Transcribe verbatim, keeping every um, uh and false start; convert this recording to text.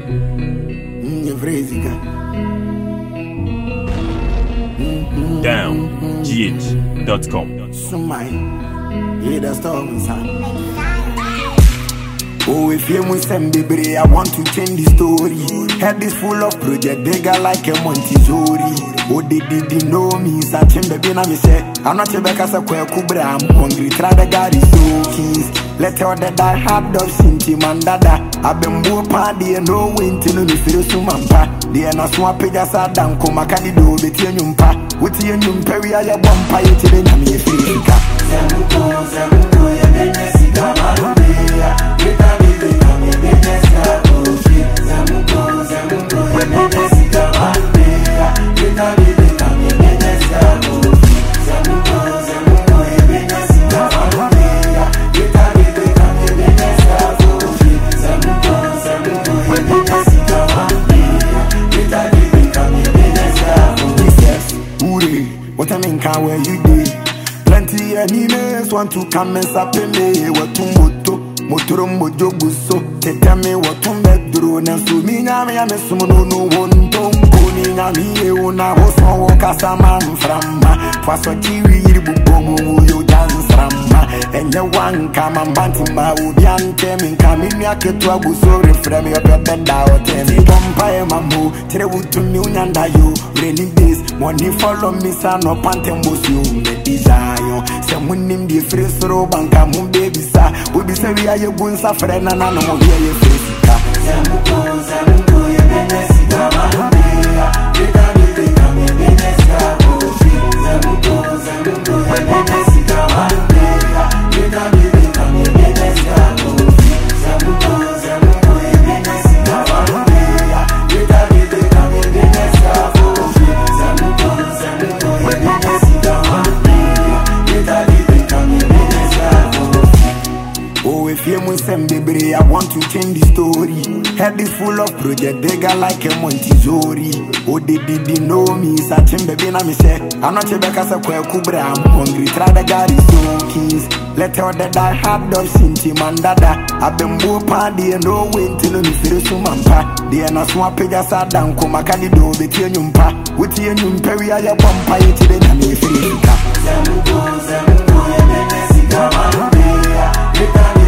down g h dot com. Oh, if you must send baby, I want to change the story. Head is full of project, bigger like a Montessori. Oh, they didn't know me, such a baby, na me say. I'm not a baker, so kubra, I'm hungry. Try the guy is so keys. Let all the die hard of Sinti Mandada. I've been more party and no winter, no feel so mampa. The end of swap just a damn coma canido, the Tianumpa. With the Yum Perry, I have one pie to the Nami Africa. Zamuko, Zamuko, Zamuko, what I mean, can where you do? Plenty enemies want to come and stop me. What to moto, motor mojo guso. They tell me what to make drone and so me na me ame sumo no no one don't go ni na me una ho so wo kasa man from ma. Faso chiwi bu bomu yo dance rama. Enye wan kama mbanti ma ubi ante min kami mi aketu aguso reframe yo bed da o temi bompa e mamu tire wutu mi unyanda yo rainy days money follow me sa no pantem bosu me desire se munim di free soro banka mu baby sa we be say we aye gunsa frɛ na na no mo be aye free sika zamuko zamuko ye benesi kama ya beta beta me benesi ka ofi zamuko zamuko ye benesi kama ya beta beta me benesi ka ofi zamuko zamuko ye benesi kama ya beta beta me benesi ka ofi zamuko zamuko ye benesi kama ya beta beta me benesi ka ofi. Oh, if you must send baby, I want to change the story. Head is full of project, bigger like a Montessori. Oh, they didn't know me, such a baby, na me say. I'm not a baker, so kubra, I'm hungry. Try the guy is so keys. Let all the die hard of Sinti Mandada. I've been more party and no waiting to me feel so mampa. The end of swap just a down, come a canido, the Tianumpa. With the Yum Perry, I have one pie to the Nami Africa. Zamuko, Zamuko, Zamuko,